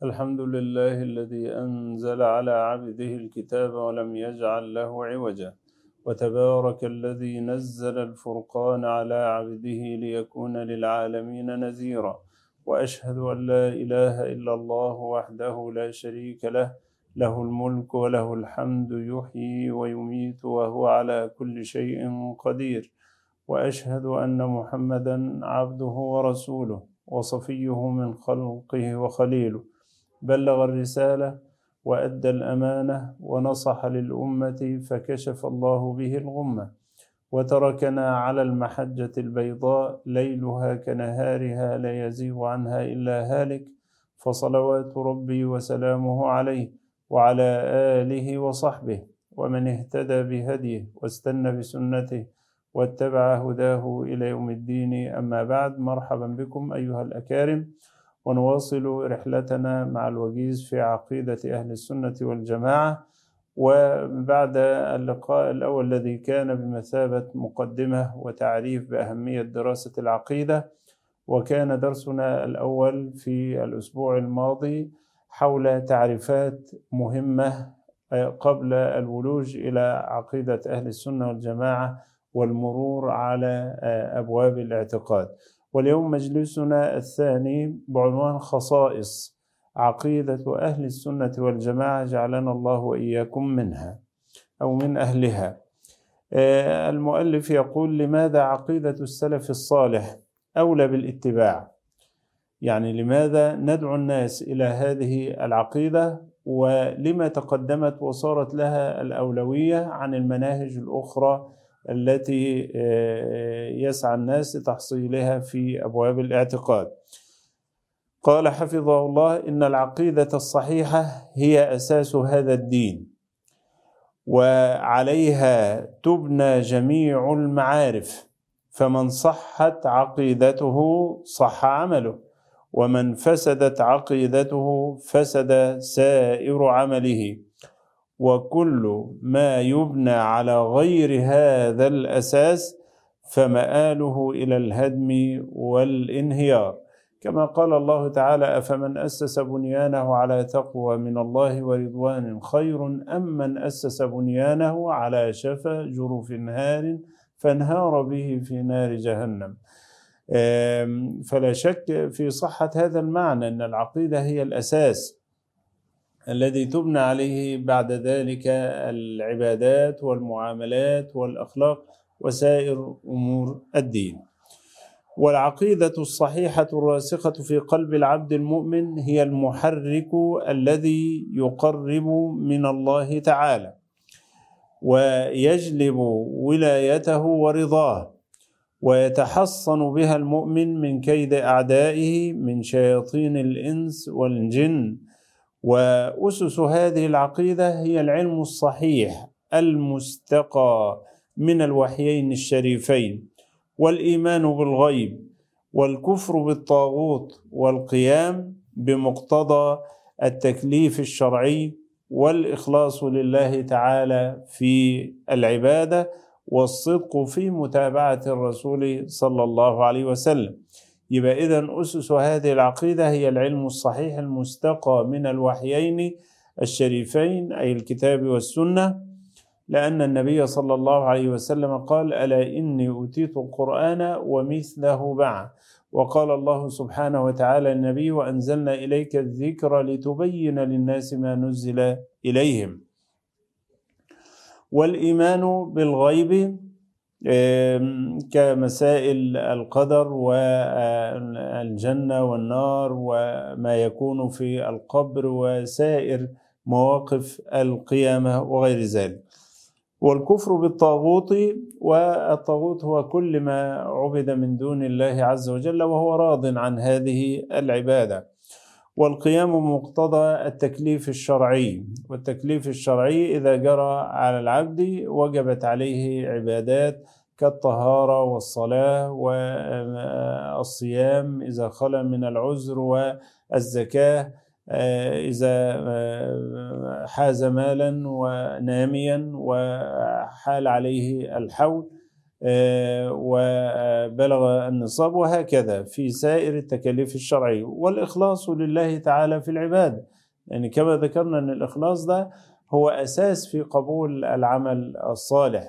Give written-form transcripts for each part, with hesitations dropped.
الحمد لله الذي أنزل على عبده الكتاب ولم يجعل له عوجا، وتبارك الذي نزل الفرقان على عبده ليكون للعالمين نذيرا. وأشهد أن لا إله إلا الله وحده لا شريك له، له الملك وله الحمد، يحيي ويميت وهو على كل شيء قدير. وأشهد أن محمدا عبده ورسوله وصفيه من خلقه وخليله، بلغ الرسالة وأدى الأمانة ونصح للأمة فكشف الله به الغمة، وتركنا على المحجة البيضاء ليلها كنهارها لا يزيغ عنها إلا هالك، فصلوات ربي وسلامه عليه وعلى آله وصحبه ومن اهتدى بهديه واستنى بسنته واتبع هداه إلى يوم الدين. أما بعد، مرحبا بكم أيها الأكارم، ونواصل رحلتنا مع الوجيز في عقيدة أهل السنة والجماعة. وبعد اللقاء الأول الذي كان بمثابة مقدمة وتعريف بأهمية دراسة العقيدة، وكان درسنا الأول في الأسبوع الماضي حول تعريفات مهمة قبل الولوج إلى عقيدة أهل السنة والجماعة والمرور على أبواب الاعتقاد. واليوم مجلسنا الثاني بعنوان خصائص عقيدة أهل السنة والجماعة، جعلنا الله وإياكم منها أو من أهلها. المؤلف يقول: لماذا عقيدة السلف الصالح أولى بالاتباع؟ يعني لماذا ندعو الناس إلى هذه العقيدة، ولما تقدمت وصارت لها الأولوية عن المناهج الأخرى التي يسعى الناس لتحصيلها في أبواب الاعتقاد؟ قال حفظه الله: إن العقيدة الصحيحة هي أساس هذا الدين، وعليها تبنى جميع المعارف، فمن صحت عقيدته صح عمله، ومن فسدت عقيدته فسد سائر عمله، وكل ما يبنى على غير هذا الأساس فمآله إلى الهدم والانهيار، كما قال الله تعالى: أفمن أسس بنيانه على تقوى من الله ورضوان خير أم من أسس بنيانه على شفا جرف نهار فانهار به في نار جهنم. فلا شك في صحة هذا المعنى، أن العقيدة هي الأساس الذي تبنى عليه بعد ذلك العبادات والمعاملات والأخلاق وسائر أمور الدين. والعقيدة الصحيحة الراسخة في قلب العبد المؤمن هي المحرك الذي يقرب من الله تعالى ويجلب ولايته ورضاه، ويتحصن بها المؤمن من كيد أعدائه من شياطين الإنس والجن. وأسس هذه العقيدة هي العلم الصحيح المستقى من الوحيين الشريفين، والإيمان بالغيب، والكفر بالطاغوت، والقيام بمقتضى التكليف الشرعي، والإخلاص لله تعالى في العبادة، والصدق في متابعة الرسول صلى الله عليه وسلم. يبقى إذن أسس هذه العقيدة هي العلم الصحيح المستقى من الوحيين الشريفين، أي الكتاب والسنة، لأن النبي صلى الله عليه وسلم قال: ألا إني أوتيت القرآن ومثله معه. وقال الله سبحانه وتعالى النبي: وأنزلنا إليك الذكر لتبين للناس ما نزل إليهم. والإيمان بالغيب كمسائل القدر والجنة والنار وما يكون في القبر وسائر مواقف القيامة وغير ذلك. والكفر بالطاغوت، والطاغوت هو كل ما عبد من دون الله عز وجل وهو راض عن هذه العبادة. والقيام بمقتضى التكليف الشرعي، والتكليف الشرعي إذا جرى على العبد وجبت عليه عبادات كالطهارة والصلاة والصيام إذا خلا من العذر، والزكاة إذا حاز مالا وناميا وحال عليه الحول، وبلغ النصاب، وهكذا في سائر التكاليف الشرعية. والإخلاص لله تعالى في العبادة، يعني كما ذكرنا أن الإخلاص ده هو أساس في قبول العمل الصالح،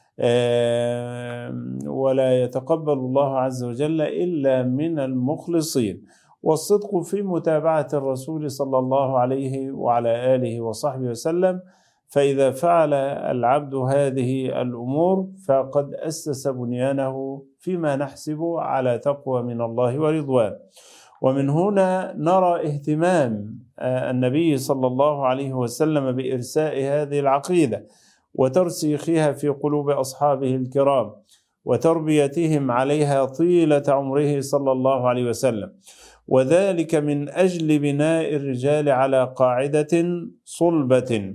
ولا يتقبل الله عز وجل إلا من المخلصين. والصدق في متابعة الرسول صلى الله عليه وعلى آله وصحبه وسلم، فإذا فعل العبد هذه الأمور فقد أسس بنيانه فيما نحسب على تقوى من الله ورضوان. ومن هنا نرى اهتمام النبي صلى الله عليه وسلم بإرساء هذه العقيدة وترسيخها في قلوب أصحابه الكرام وتربيتهم عليها طيلة عمره صلى الله عليه وسلم، وذلك من أجل بناء الرجال على قاعدة صلبة.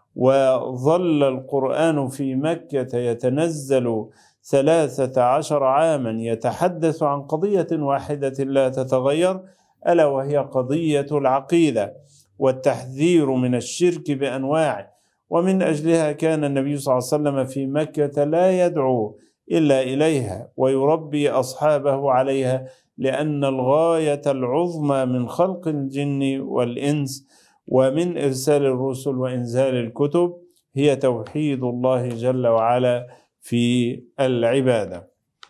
وظل القرآن في مكة يتنزل 13 عاما يتحدث عن قضية واحدة لا تتغير، ألا وهي قضية العقيدة والتحذير من الشرك بأنواعه. ومن أجلها كان النبي صلى الله عليه وسلم في مكة لا يدعو إلا إليها ويربي أصحابه عليها، لأن الغاية العظمى من خلق الجن والإنس ومن إرسال الرسل وإنزال الكتب هي توحيد الله جل وعلا في العبادة.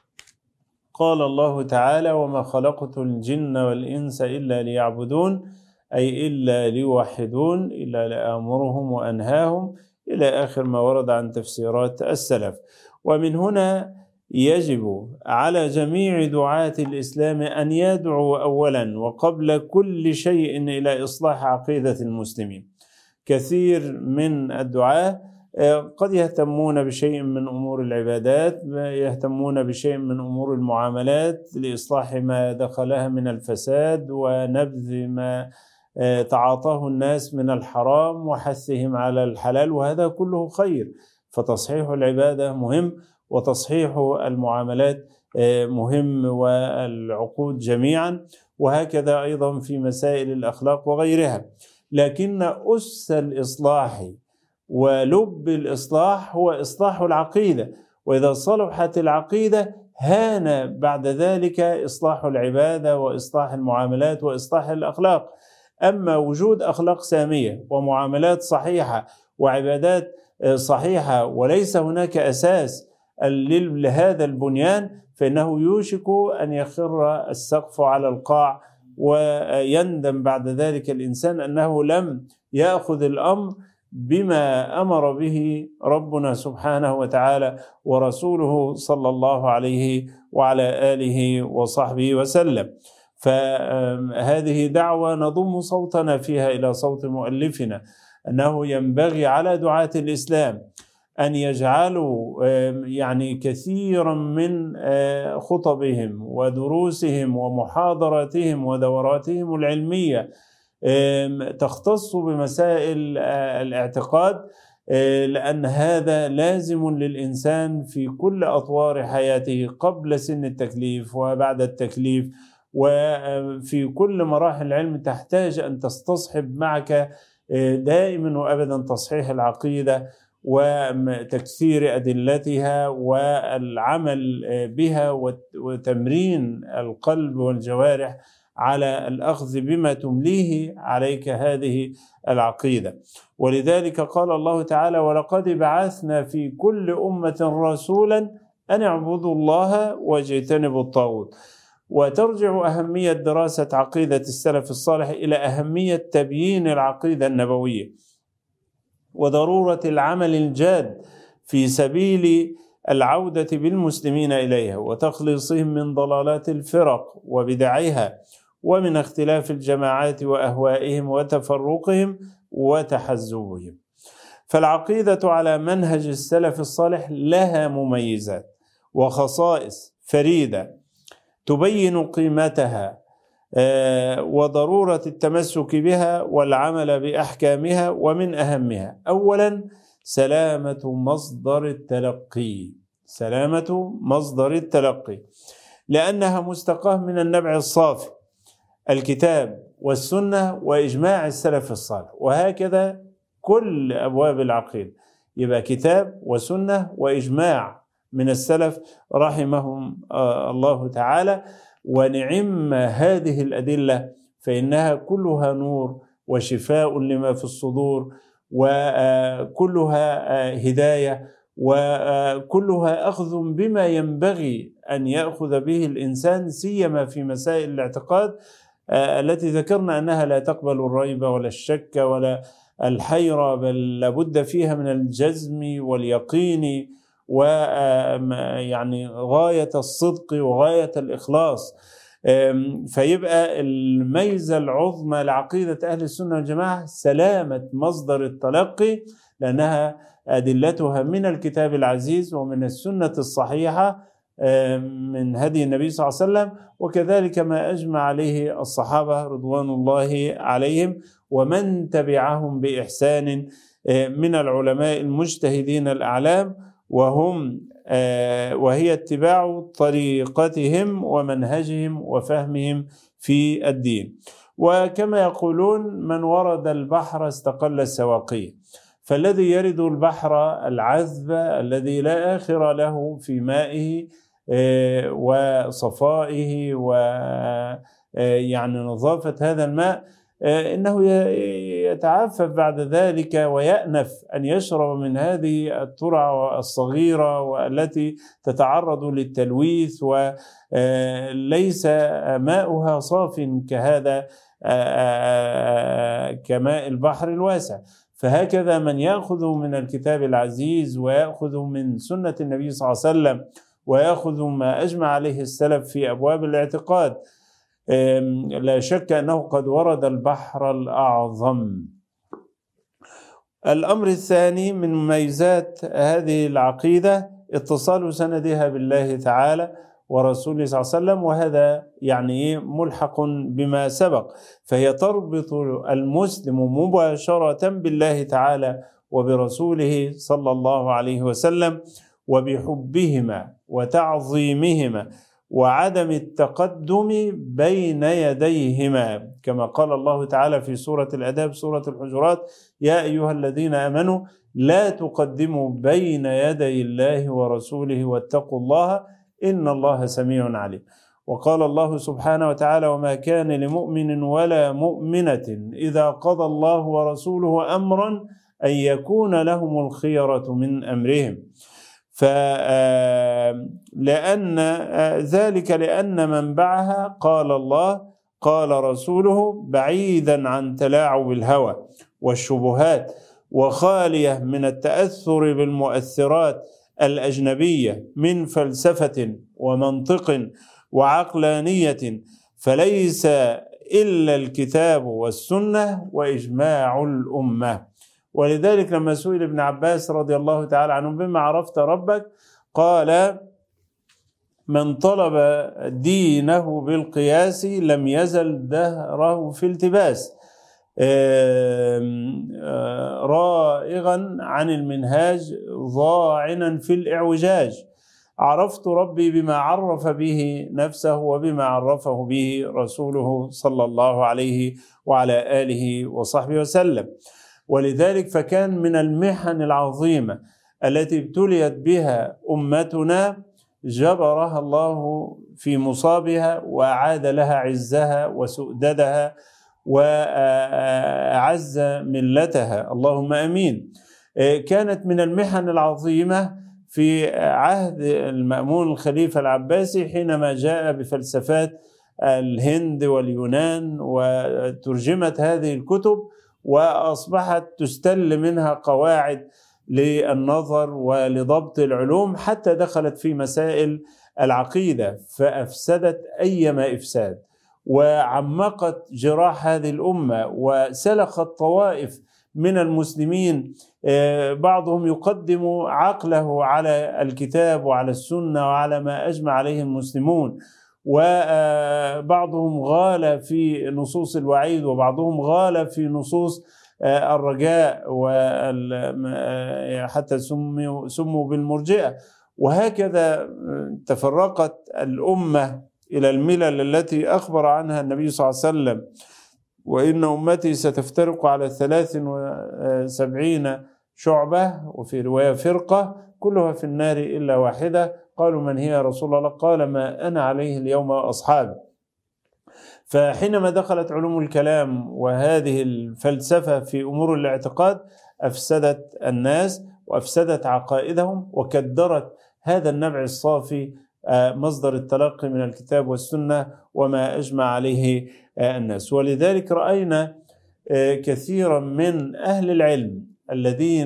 قال الله تعالى: وما خلقت الجن والإنس إلا ليعبدون، أي إلا ليوحدون، إلا لآمرهم وأنهاهم، إلى آخر ما ورد عن تفسيرات السلف. ومن هنا يجب على جميع دعاة الإسلام أن يدعوا أولا وقبل كل شيء إلى إصلاح عقيدة المسلمين. كثير من الدعاة قد يهتمون بشيء من أمور العبادات، يهتمون بشيء من أمور المعاملات لإصلاح ما دخلها من الفساد ونبذ ما تعاطاه الناس من الحرام وحثهم على الحلال، وهذا كله خير. فتصحيح العبادة مهم، وتصحيح المعاملات مهم، والعقود جميعا، وهكذا أيضا في مسائل الأخلاق وغيرها. لكن أس الإصلاح ولب الإصلاح هو إصلاح العقيدة، وإذا صلحت العقيدة هان بعد ذلك إصلاح العبادة وإصلاح المعاملات وإصلاح الأخلاق. أما وجود أخلاق سامية ومعاملات صحيحة وعبادات صحيحة وليس هناك أساس لهذا البنيان، فإنه يوشك أن يخر السقف على القاع، ويندم بعد ذلك الإنسان أنه لم يأخذ الأمر بما أمر به ربنا سبحانه وتعالى ورسوله صلى الله عليه وعلى آله وصحبه وسلم. فهذه دعوة نضم صوتنا فيها إلى صوت مؤلفنا، أنه ينبغي على دعاة الإسلام أن يجعلوا يعني كثيرا من خطبهم ودروسهم ومحاضراتهم ودوراتهم العلمية تختص بمسائل الاعتقاد، لأن هذا لازم للإنسان في كل أطوار حياته، قبل سن التكليف وبعد التكليف، وفي كل مراحل العلم تحتاج أن تستصحب معك دائما وأبدا تصحيح العقيدة وتكثير أدلتها والعمل بها وتمرين القلب والجوارح على الأخذ بما تمليه عليك هذه العقيدة. ولذلك قال الله تعالى: ولقد بعثنا في كل أمة رسولا أن اعبدوا الله واجتنبوا الطاغوت. وترجع أهمية دراسة عقيدة السلف الصالح إلى أهمية تبيين العقيدة النبوية وضرورة العمل الجاد في سبيل العودة بالمسلمين إليها وتخليصهم من ضلالات الفرق وبدعها ومن اختلاف الجماعات وأهوائهم وتفرقهم وتحزبهم. فالعقيدة على منهج السلف الصالح لها مميزات وخصائص فريدة تبين قيمتها وضرورة التمسك بها والعمل بأحكامها. ومن أهمها أولا سلامة مصدر التلقي، لأنها مستقاة من النبع الصافي، الكتاب والسنة وإجماع السلف الصالح. وهكذا كل أبواب العقيدة، يبقى كتاب وسنة وإجماع من السلف رحمهم الله تعالى. ونعم هذه الأدلة، فإنها كلها نور وشفاء لما في الصدور، وكلها هداية، وكلها أخذ بما ينبغي أن يأخذ به الإنسان، سيما في مسائل الاعتقاد التي ذكرنا أنها لا تقبل الريب ولا الشك ولا الحيرة، بل لابد فيها من الجزم واليقين، ويعني غاية الصدق وغاية الإخلاص. فيبقى الميزة العظمى لعقيدة أهل السنة والجماعة سلامة مصدر التلقي، لأنها أدلتها من الكتاب العزيز ومن السنة الصحيحة من هدي النبي صلى الله عليه وسلم، وكذلك ما أجمع عليه الصحابة رضوان الله عليهم ومن تبعهم بإحسان من العلماء المجتهدين الأعلام، وهي اتباع طريقتهم ومنهجهم وفهمهم في الدين. وكما يقولون: من ورد البحر استقل السواقي. فالذي يرد البحر العذب الذي لا آخر له في مائه وصفائه ويعني نظافة هذا الماء، إنه يتعفف بعد ذلك ويأنف أن يشرب من هذه الترعة الصغيرة والتي تتعرض للتلويث، وليس ماؤها صاف كهذا كماء البحر الواسع. فهكذا من يأخذ من الكتاب العزيز ويأخذ من سنة النبي صلى الله عليه وسلم ويأخذ ما أجمع عليه السلف في أبواب الاعتقاد، لا شك أنه قد ورد البحر الأعظم. الأمر الثاني من مميزات هذه العقيدة اتصال سندها بالله تعالى ورسوله صلى الله عليه وسلم، وهذا يعني ملحق بما سبق، فهي تربط المسلم مباشرة بالله تعالى وبرسوله صلى الله عليه وسلم، وبحبهما وتعظيمهما وعدم التقدم بين يديهما، كما قال الله تعالى في سورة الأدب سورة الحجرات: يا أيها الذين آمنوا لا تقدموا بين يدي الله ورسوله واتقوا الله إن الله سميع عليم. وقال الله سبحانه وتعالى: وما كان لمؤمن ولا مؤمنة إذا قضى الله ورسوله أمرا أن يكون لهم الخيرة من أمرهم. لأن ذلك لأن منبعها قال الله قال رسوله، بعيدا عن تلاعب الهوى والشبهات، وخالية من التأثر بالمؤثرات الأجنبية من فلسفة ومنطق وعقلانية، فليس إلا الكتاب والسنة وإجماع الأمة. ولذلك لما سئل ابن عباس رضي الله تعالى عنه: بما عرفت ربك؟ قال: من طلب دينه بالقياس لم يزل دهره في التباس، رائغا عن المنهاج ضاعنا في الإعوجاج. عرفت ربي بما عرف به نفسه وبما عرفه به رسوله صلى الله عليه وعلى آله وصحبه وسلم. ولذلك فكان من المحن العظيمة التي ابتليت بها أمتنا جبرها الله في مصابها وأعاد لها عزها وسؤددها وأعز ملتها، اللهم أمين. كانت من المحن العظيمة في عهد المأمون الخليفة العباسي حينما جاء بفلسفات الهند واليونان، وترجمت هذه الكتب وأصبحت تستل منها قواعد للنظر ولضبط العلوم، حتى دخلت في مسائل العقيدة فأفسدت أيما إفساد، وعمقت جراح هذه الأمة، وسلخت طوائف من المسلمين، بعضهم يقدم عقله على الكتاب وعلى السنة وعلى ما أجمع عليه المسلمون، وبعضهم غال في نصوص الوعيد، وبعضهم غال في نصوص الرجاء، حتى سموا بالمرجئة. وهكذا تفرقت الأمة إلى الملل التي أخبر عنها النبي صلى الله عليه وسلم: وإن أمتي ستفترق على 73 شعبة، وفي رواية فرقة، كلها في النار إلا واحدة. قالوا من هي يا رسول الله؟ قال ما أنا عليه اليوم وأصحابي. فحينما دخلت علوم الكلام وهذه الفلسفة في أمور الاعتقاد أفسدت الناس وأفسدت عقائدهم وكدرت هذا النبع الصافي مصدر التلقي من الكتاب والسنة وما أجمع عليه الناس. ولذلك رأينا كثيرا من أهل العلم الذين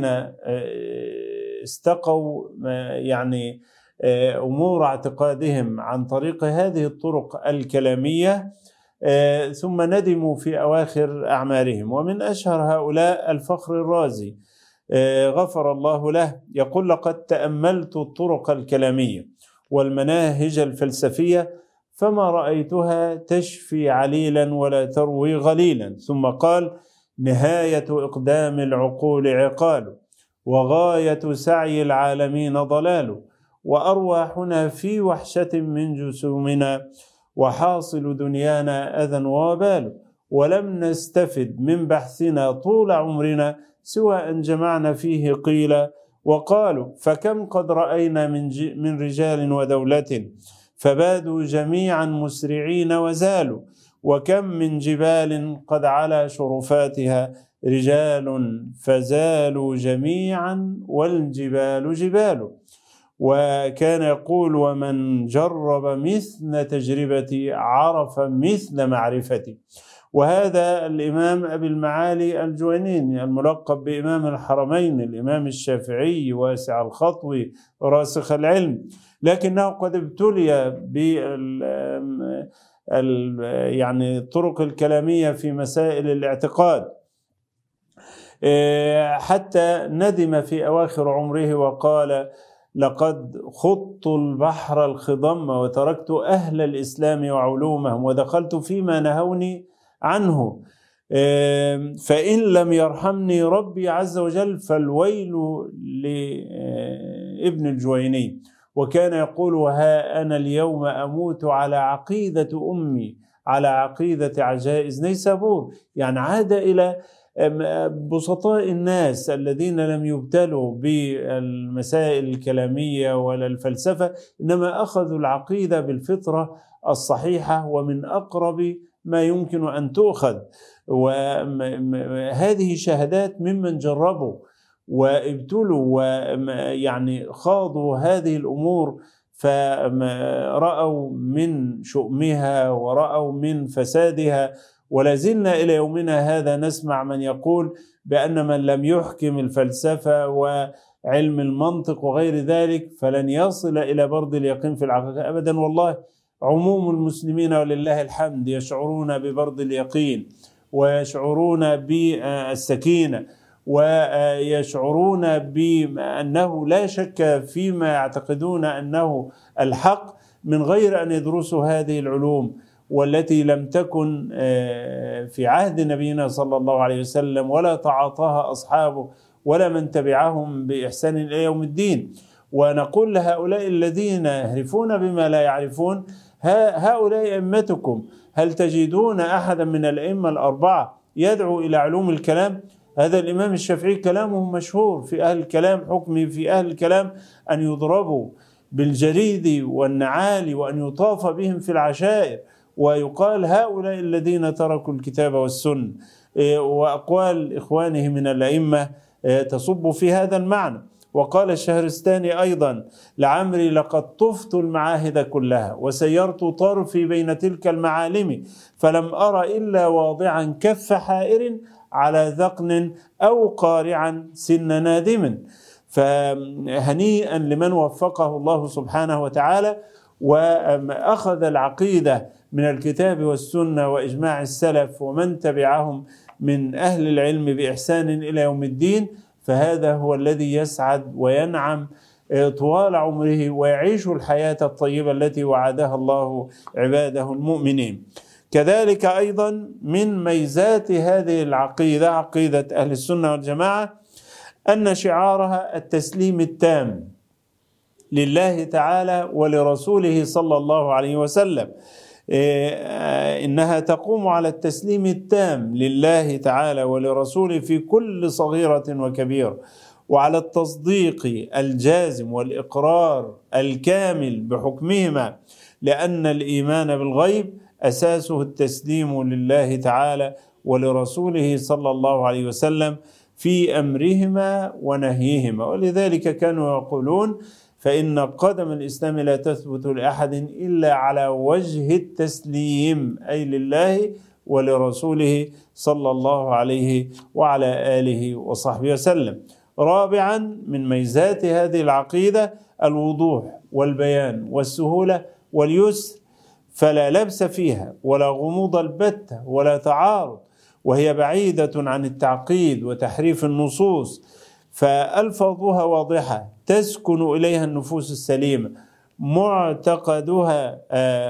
استقوا يعني أمور اعتقادهم عن طريق هذه الطرق الكلامية ثم ندموا في أواخر أعمارهم. ومن أشهر هؤلاء الفخر الرازي غفر الله له، يقول لقد تأملت الطرق الكلامية والمناهج الفلسفية فما رأيتها تشفي عليلا ولا تروي غليلا. ثم قال نهاية إقدام العقول عقال وغاية سعي العالمين ضلال وأرواحنا في وحشة من جسومنا وحاصل دنيانا أذى وبال ولم نستفد من بحثنا طول عمرنا سوى أن جمعنا فيه قيل وقالوا فكم قد رأينا من رجال ودولة فبادوا جميعا مسرعين وزالوا وكم من جبال قد على شرفاتها رجال فزالوا جميعا والجبال جبال. وكان يقول ومن جرب مثل تجربتي عرف مثل معرفتي. وهذا الإمام أبي المعالي الجويني الملقب بإمام الحرمين الإمام الشافعي واسع الخطو راسخ العلم، لكنه قد ابتلي يعني الطرق الكلامية في مسائل الاعتقاد حتى ندم في أواخر عمره وقال لقد خضت البحر الخضم وتركت أهل الإسلام وعلومهم ودخلت فيما نهوني عنه فإن لم يرحمني ربي عز وجل فالويل لابن الجويني. وكان يقول وها أنا اليوم أموت على عقيدة أمي على عقيدة عجائز نيسابور. يعني عاد إلى بسطاء الناس الذين لم يبتلوا بالمسائل الكلامية ولا الفلسفة، إنما أخذوا العقيدة بالفطرة الصحيحة ومن أقرب ما يمكن أن تؤخذ. وهذه شهادات ممن جربوا وابتلوا ويعني خاضوا هذه الأمور فرأوا من شؤمها ورأوا من فسادها. ولازلنا إلى يومنا هذا نسمع من يقول بأن من لم يحكم الفلسفة وعلم المنطق وغير ذلك فلن يصل إلى برد اليقين في العقيدة أبدا. والله عموم المسلمين ولله الحمد يشعرون ببرد اليقين ويشعرون بالسكينة ويشعرون بأنه لا شك فيما يعتقدون أنه الحق من غير أن يدرسوا هذه العلوم والتي لم تكن في عهد نبينا صلى الله عليه وسلم ولا تعاطاها أصحابه ولا من تبعهم بإحسان إلى يوم الدين. ونقول لهؤلاء الذين يهرفون بما لا يعرفون هؤلاء أئمتكم، هل تجدون أحدا من الأئمة الأربعة يدعو إلى علوم الكلام؟ هذا الإمام الشافعي كلامه مشهور في أهل الكلام، حكمه في أهل الكلام أن يضربوا بالجريد والنعال وأن يطاف بهم في العشائر ويقال هؤلاء الذين تركوا الكتاب والسنة. وأقوال إخوانه من الأئمة تصب في هذا المعنى. وقال الشهرستاني أيضا لعمري لقد طفت المعاهد كلها وسيرت طرفي بين تلك المعالم فلم أر إلا واضعا كف حائر على ذقن أو قارعا سن نادم. فهنيئا لمن وفقه الله سبحانه وتعالى وأخذ العقيدة من الكتاب والسنة وإجماع السلف ومن تبعهم من أهل العلم بإحسان إلى يوم الدين، فهذا هو الذي يسعد وينعم طوال عمره ويعيش الحياة الطيبة التي وعدها الله عباده المؤمنين. كذلك أيضا من ميزات هذه العقيدة عقيدة أهل السنة والجماعة أن شعارها التسليم التام لله تعالى ولرسوله صلى الله عليه وسلم. إنها تقوم على التسليم التام لله تعالى ولرسوله في كل صغيرة وكبيرة. وعلى التصديق الجازم والإقرار الكامل بحكمهما، لأن الإيمان بالغيب أساسه التسليم لله تعالى ولرسوله صلى الله عليه وسلم في أمرهما ونهيهما. ولذلك كانوا يقولون: فإن قدم الإسلام لا تثبت لأحد إلا على وجه التسليم، أي لله ولرسوله صلى الله عليه وعلى آله وصحبه وسلم. رابعا من ميزات هذه العقيدة الوضوح والبيان والسهولة واليسر، فلا لبس فيها ولا غموض البتة ولا تعارض، وهي بعيدة عن التعقيد وتحريف النصوص، فألفاظها واضحة تسكن إليها النفوس السليمة، معتقدها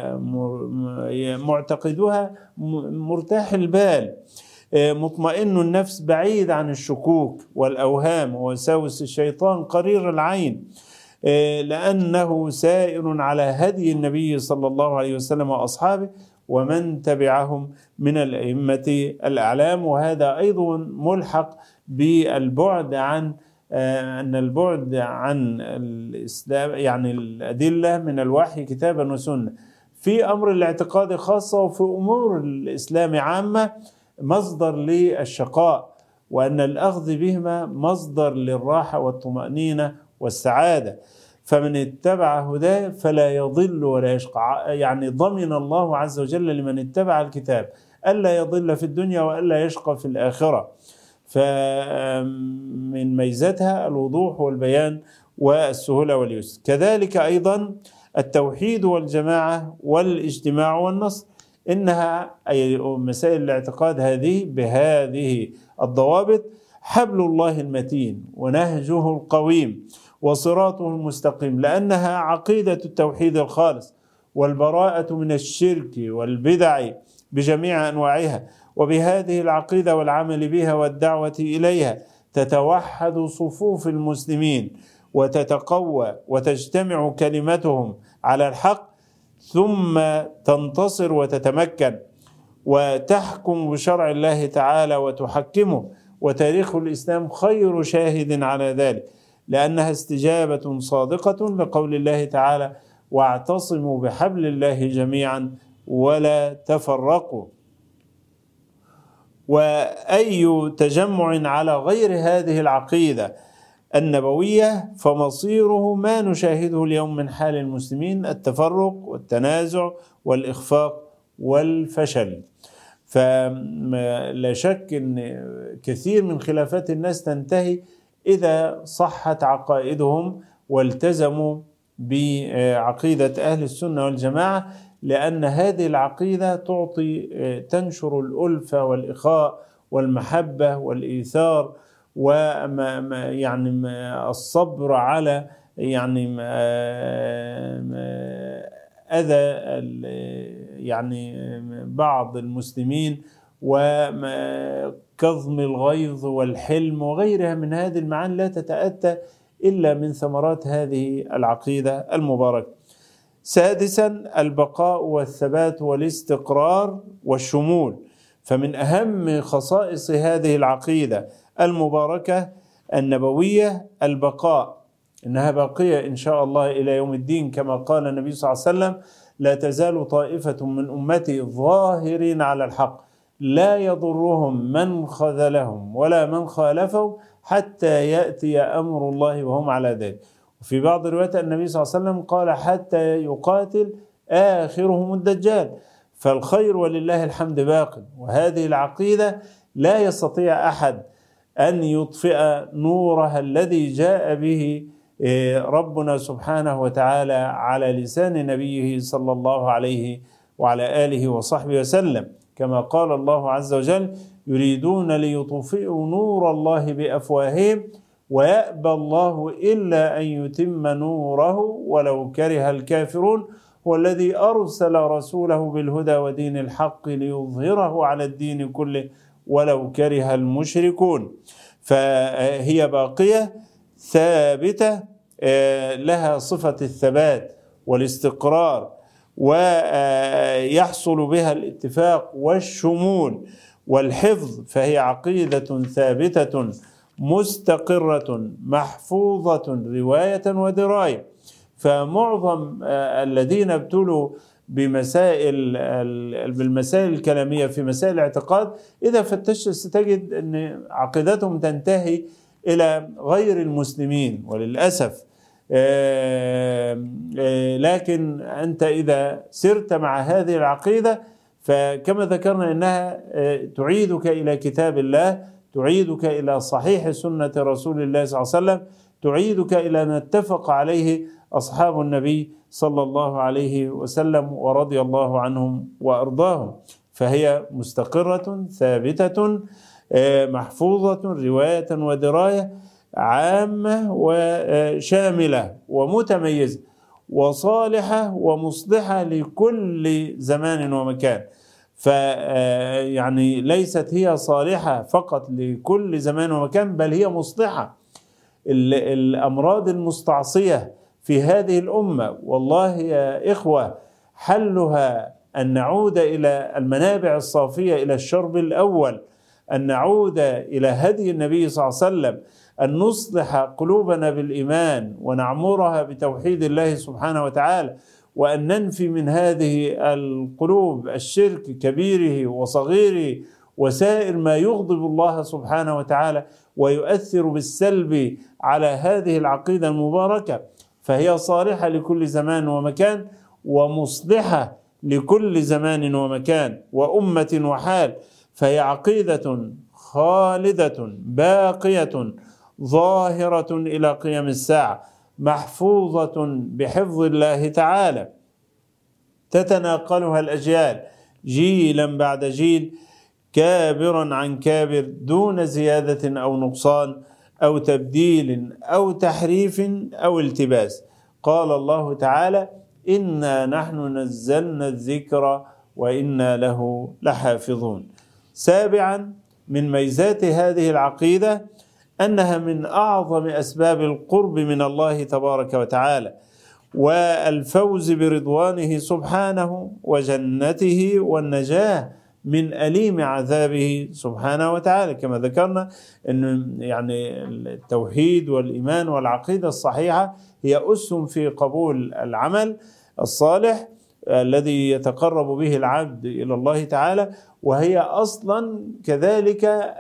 مرتاح البال، مطمئن النفس، بعيد عن الشكوك والأوهام ووساوس الشيطان قرير العين، لأنه سائر على هدي النبي صلى الله عليه وسلم وأصحابه ومن تبعهم من الأئمة الأعلام. وهذا أيضا ملحق بالبعد عن أن البعد عن الإسلام يعني الأدلة من الوحي كتابا وسنة في أمر الاعتقاد خاصة وفي أمور الإسلام عامة مصدر للشقاء، وأن الأخذ بهما مصدر للراحة والطمأنينة والسعادة. فمن اتبع هداه فلا يضل ولا يشقى، يعني ضمن الله عز وجل لمن اتبع الكتاب ألا يضل في الدنيا وألا يشقى في الآخرة. فمن ميزتها الوضوح والبيان والسهولة واليسر. كذلك أيضا التوحيد والجماعة والاجتماع والنصر، إنها أي مسائل الاعتقاد هذه بهذه الضوابط: حبل الله المتين ونهجه القويم وصراطه المستقيم، لأنها عقيدة التوحيد الخالص والبراءة من الشرك والبدع بجميع أنواعها. وبهذه العقيدة والعمل بها والدعوة إليها تتوحد صفوف المسلمين وتتقوى وتجتمع كلمتهم على الحق، ثم تنتصر وتتمكن وتحكم بشرع الله تعالى وتحكمه. وتاريخ الإسلام خير شاهد على ذلك، لأنها استجابة صادقة لقول الله تعالى: واعتصموا بحبل الله جميعا ولا تفرقوا. وأي تجمع على غير هذه العقيدة النبوية فمصيره ما نشاهده اليوم من حال المسلمين: التفرق والتنازع والإخفاق والفشل. فلا شك أن كثير من خلافات الناس تنتهي إذا صحت عقائدهم والتزموا بعقيدة أهل السنة والجماعة، لأن هذه العقيدة تنشر الألفة والإخاء والمحبة والإيثار يعني الصبر على يعني أذى يعني بعض المسلمين وكظم الغيظ والحلم وغيرها من هذه المعاني لا تتأتى إلا من ثمرات هذه العقيدة المباركة. سادسا البقاء والثبات والاستقرار والشمول. فمن أهم خصائص هذه العقيدة المباركة النبوية البقاء، إنها باقية إن شاء الله إلى يوم الدين، كما قال النبي صلى الله عليه وسلم: لا تزال طائفة من أمتي ظاهرين على الحق لا يضرهم من خذلهم ولا من خالفهم حتى يأتي أمر الله وهم على ذلك. وفي بعض الروايات النبي صلى الله عليه وسلم قال: حتى يقاتل آخرهم الدجال. فالخير ولله الحمد باق، وهذه العقيدة لا يستطيع أحد أن يطفئ نورها الذي جاء به ربنا سبحانه وتعالى على لسان نبيه صلى الله عليه وعلى آله وصحبه وسلم، كما قال الله عز وجل: يريدون ليطفئوا نور الله بأفواههم ويأبى الله إلا أن يتم نوره ولو كره الكافرون، هو الذي أرسل رسوله بالهدى ودين الحق ليظهره على الدين كله ولو كره المشركون. فهي باقية ثابتة، لها صفة الثبات والاستقرار، ويحصل بها الاتفاق والشمول والحفظ. فهي عقيدة ثابتة مستقرة محفوظة رواية ودراية. فمعظم الذين ابتلوا بالمسائل الكلامية في مسائل الاعتقاد، إذا فتشت ستجد أن عقيدتهم تنتهي إلى غير المسلمين وللأسف. لكن أنت إذا سرت مع هذه العقيدة فكما ذكرنا أنها تعيدك إلى كتاب الله، تعيدك إلى صحيح سنة رسول الله صلى الله عليه وسلم، تعيدك إلى ما اتفق عليه أصحاب النبي صلى الله عليه وسلم ورضي الله عنهم وأرضاهم. فهي مستقرة ثابتة محفوظة رواية ودراية، عامة وشاملة ومتميزة وصالحة ومصلحة لكل زمان ومكان. فيعني ليست هي صالحة فقط لكل زمان ومكان، بل هي مصلحة. الأمراض المستعصية في هذه الأمة والله يا إخوة حلها أن نعود إلى المنابع الصافية، إلى الشرب الأول، أن نعود إلى هدي النبي صلى الله عليه وسلم، أن نصلح قلوبنا بالإيمان ونعمرها بتوحيد الله سبحانه وتعالى، وأن ننفي من هذه القلوب الشرك كبيره وصغيره وسائر ما يغضب الله سبحانه وتعالى ويؤثر بالسلب على هذه العقيدة المباركة. فهي صالحة لكل زمان ومكان ومصلحة لكل زمان ومكان وأمة وحال. فهي عقيدة خالدة باقية ظاهرة إلى قيام الساعة، محفوظة بحفظ الله تعالى، تتناقلها الأجيال جيلا بعد جيل، كابرا عن كابر، دون زيادة أو نقصان أو تبديل أو تحريف أو التباس. قال الله تعالى: إنا نحن نزلنا الذكر وإنا له لحافظون. سابعا من ميزات هذه العقيدة أنها من أعظم أسباب القرب من الله تبارك وتعالى والفوز برضوانه سبحانه وجنته والنجاة من أليم عذابه سبحانه وتعالى. كما ذكرنا أن يعني التوحيد والإيمان والعقيدة الصحيحة هي أس في قبول العمل الصالح الذي يتقرب به العبد إلى الله تعالى، وهي أصلا كذلك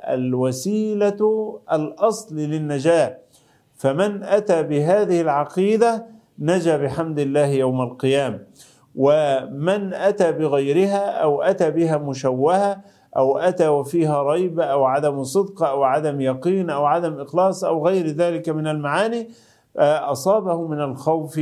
الوسيلة الأصل للنجاة. فمن أتى بهذه العقيدة نجا بحمد الله يوم القيامة، ومن أتى بغيرها أو أتى بها مشوهة أو أتى وفيها ريب أو عدم صدق أو عدم يقين أو عدم إخلاص أو غير ذلك من المعاني أصابه من الخوف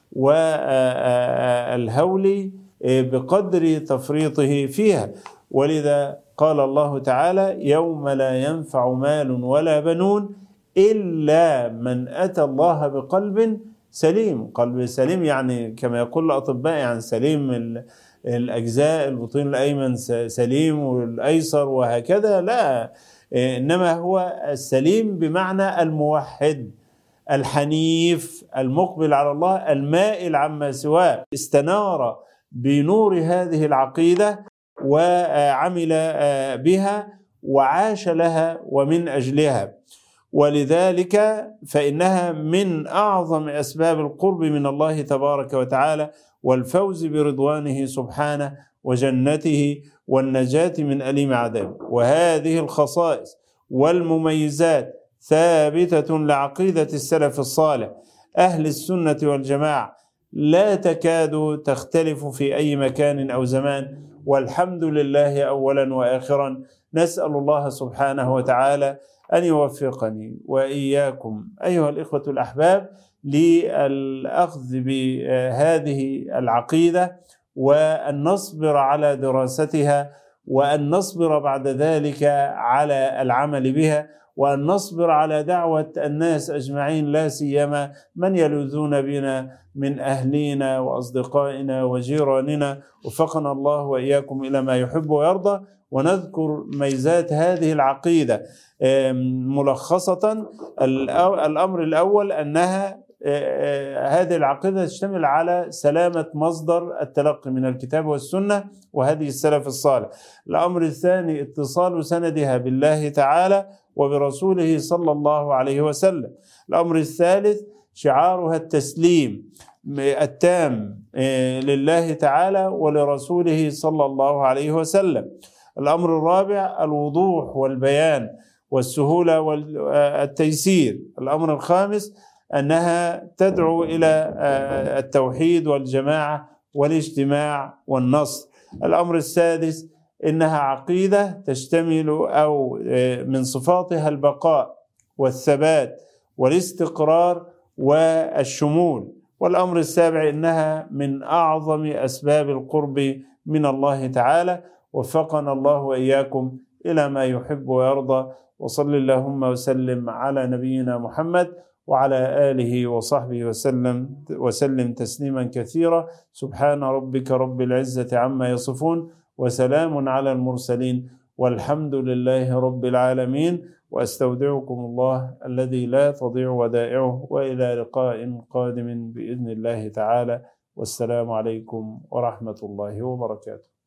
والهول بقدر تفريطه فيها. ولذا قال الله تعالى: يوم لا ينفع مال ولا بنون إلا من أتى الله بقلب سليم. قلب سليم يعني كما يقول الأطباء يعني سليم الأجزاء، البطين الأيمن سليم والأيسر وهكذا، لا، إنما هو السليم بمعنى الموحد الحنيف المقبل على الله المائل عما سواه، استنار بنور هذه العقيدة وعمل بها وعاش لها ومن أجلها. ولذلك فإنها من أعظم أسباب القرب من الله تبارك وتعالى والفوز برضوانه سبحانه وجنته والنجاة من أليم عذابه. وهذه الخصائص والمميزات ثابتة لعقيدة السلف الصالح أهل السنة والجماعة، لا تكاد تختلف في أي مكان أو زمان، والحمد لله أولا وآخرا. نسأل الله سبحانه وتعالى أن يوفقني وإياكم أيها الإخوة الأحباب للأخذ بهذه العقيدة، وأن نصبر على دراستها، وأن نصبر بعد ذلك على العمل بها، وأن نصبر على دعوة الناس أجمعين، لا سيما من يلوذون بنا من أهلنا وأصدقائنا وجيراننا. وفقنا الله وإياكم إلى ما يحب ويرضى. ونذكر ميزات هذه العقيدة ملخصة. الأمر الأول أنها هذه العقيدة تشتمل على سلامة مصدر التلقي من الكتاب والسنة وهدي السلف الصالح. الأمر الثاني اتصال سندها بالله تعالى وبرسوله صلى الله عليه وسلم. الأمر الثالث شعارها التسليم التام لله تعالى ولرسوله صلى الله عليه وسلم. الأمر الرابع الوضوح والبيان والسهولة والتيسير. الأمر الخامس أنها تدعو إلى التوحيد والجماعة والاجتماع والنصر. الأمر السادس إنها عقيدة تشتمل أو من صفاتها البقاء والثبات والاستقرار والشمول. والأمر السابع إنها من أعظم أسباب القرب من الله تعالى. وفقنا الله وإياكم إلى ما يحب ويرضى. وصل اللهم وسلم على نبينا محمد وعلى آله وصحبه وسلم تسليما كثيرا. سبحان ربك رب العزة عما يصفون وسلام على المرسلين والحمد لله رب العالمين. وأستودعكم الله الذي لا تضيع ودائعه وإلى لقاء قادم بإذن الله تعالى. والسلام عليكم ورحمة الله وبركاته.